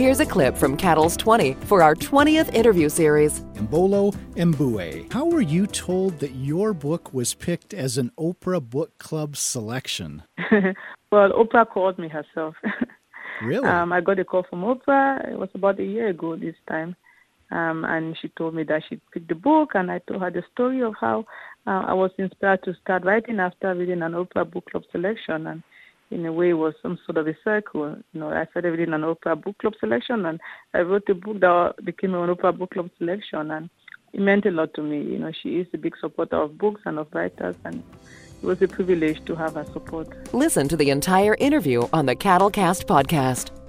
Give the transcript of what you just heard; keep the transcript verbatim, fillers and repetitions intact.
Here's a clip from Cattle's twenty for our twentieth interview series. Mbolo Mbue, how were you told that your book was picked as an Oprah Book Club selection? Well, Oprah called me herself. Really? Um, I got a call from Oprah. It was about a year ago this time. Um, and she told me that she'd picked the book, and I told her the story of how uh, I was inspired to start writing after reading an Oprah Book Club selection. And in a way, it was some sort of a circle. You know, I started reading an Oprah Book Club selection, and I wrote a book that became an Oprah Book Club selection. And it meant a lot to me. You know, she is a big supporter of books and of writers, and it was a privilege to have her support. Listen to the entire interview on the Cattlecast podcast.